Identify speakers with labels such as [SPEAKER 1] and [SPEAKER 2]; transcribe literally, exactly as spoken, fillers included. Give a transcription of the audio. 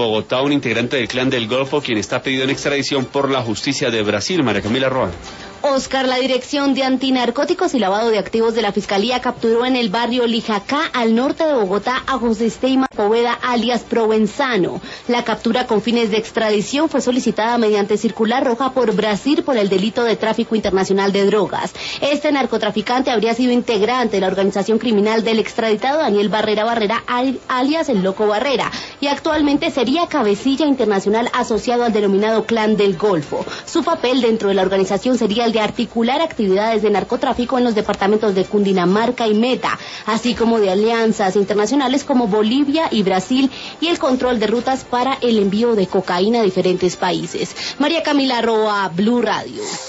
[SPEAKER 1] Bogotá, un integrante del Clan del Golfo, quien está pedido en extradición por la justicia de Brasil. María Camila Roa.
[SPEAKER 2] Oscar, la Dirección de Antinarcóticos y Lavado de Activos de la Fiscalía capturó en el barrio Lijacá, al norte de Bogotá, a José Steyman Poveda, alias Provenzano. La captura con fines de extradición fue solicitada mediante circular roja por Brasil por el delito de tráfico internacional de drogas. Este narcotraficante habría sido integrante de la organización criminal del extraditado Daniel Barrera Barrera, alias el Loco Barrera, y actualmente sería cabecilla internacional asociado al denominado Clan del Golfo. Su papel dentro de la organización sería el de articular actividades de narcotráfico en los departamentos de Cundinamarca y Meta, así como de alianzas internacionales como Bolivia y Brasil, y el control de rutas para el envío de cocaína a diferentes países. María Camila Roa, Blue Radio.